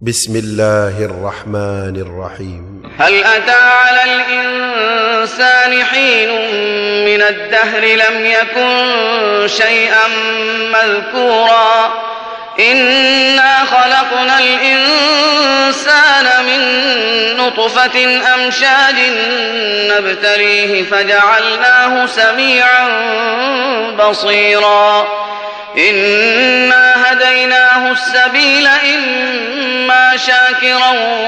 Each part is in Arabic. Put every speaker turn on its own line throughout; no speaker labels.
بسم الله الرحمن الرحيم.
هل أتى على الإنسان حين من الدهر لم يكن شيئا مذكورا إنا خلقنا الإنسان من نطفة أمشاج نبتليه فجعلناه سميعا بصيرا إنا هديناه السبيل إما شاكرا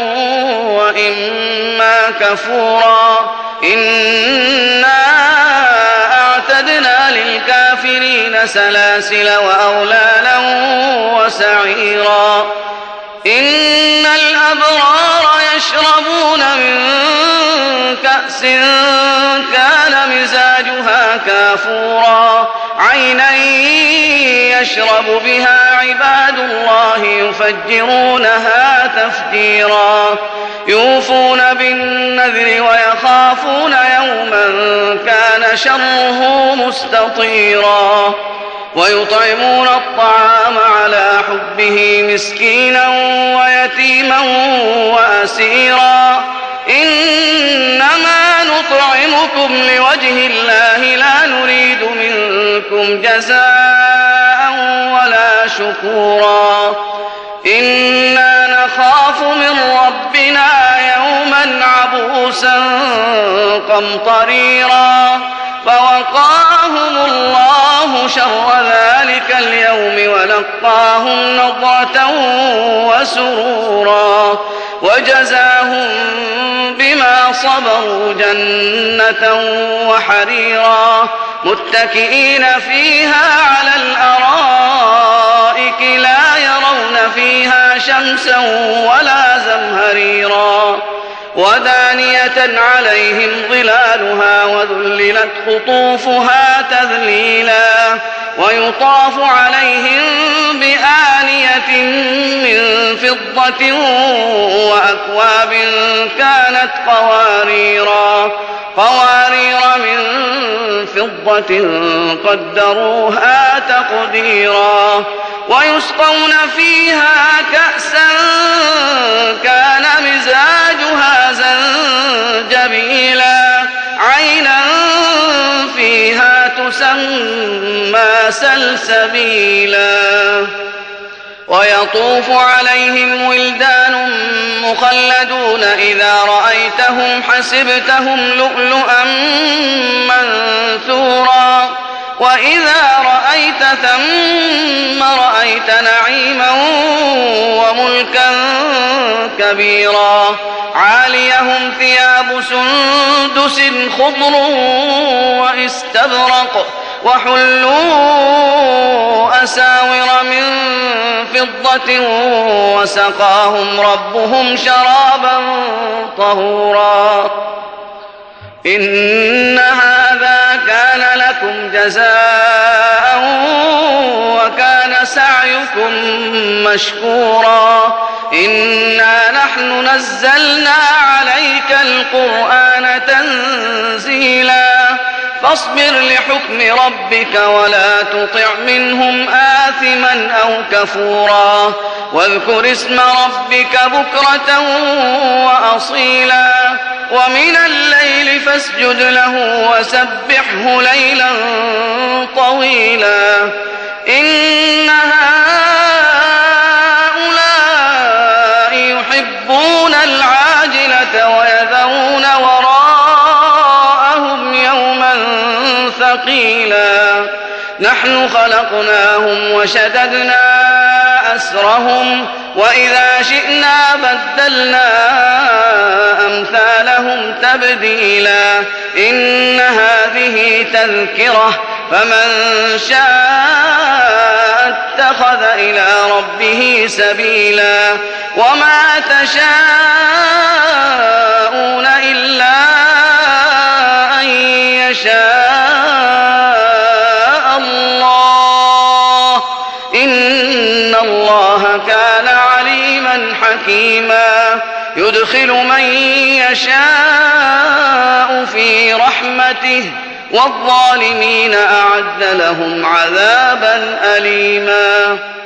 وإما كفورا إنا أعتدنا للكافرين سلاسل وأغلالا وسعيرا إن الأبرار يشربون من كأس كان مزاجها كافورا عينا يشرب بها عباد الله يفجرونها تفجيرا يوفون بالنذر ويخافون يوما كان شره مستطيرا ويطعمون الطعام على حبه مسكينا ويتيما وأسيرا إنما نطعمكم لوجه الله لا نريد منكم جزاء ولا شكورا إنا نخاف من ربنا يوما عبوسا قمطريرا فوقاهم الله شر ذلك اليوم ولقاهم نضرة وسرورا وجزاهم بما صبروا جنة وحريرا متكئين فيها على الأرائك لا يرون فيها شمسا ولا زمهريرا ودانية عليهم ظلالها وذللت قطوفها تذليلا ويطاف عليهم بآنية من فضة وأكواب كانت قوارير من فضة قدروها تقديرا ويسقون فيها كأسا كان مزاجها زنجبيلا عينا فيها تسمى سلسبيلا ويطوف عليهم ولدان مخلدون إذا رأيتهم حسبتهم لؤلؤا منثورا وإذا رأيت ثم رأيت نعيما وملكا كبيرا عاليهم ثياب سندس خضر واستبرق وحلوا أساور من فضة وسقاهم ربهم شرابا طهورا إن هذا كان لكم جزاء وكان سعيكم مشكورا إنا نحن نزلنا عليك القرآن تنزيلا فاصبر لحكم ربك ولا تطع منهم آثما أو كفورا واذكر اسم ربك بكرة وأصيلا ومن الليل فاسجد له وسبحه ليلا طويلا إن هؤلاء يحبون العاجلة ويذرون وراءهم يوما ثقيلا نحن خلقناهم وشددنا أسرهم وإذا شئنا بدلنا أمثالهم تبديلا إن هذه تذكرة فمن شاء اتخذ إلى ربه سبيلا وما تشاءون إلا أن يشاء الله إن الله كان عليما حكيما يدخل من يشاء في رحمته والظالمين أعد لهم عذابا أليما.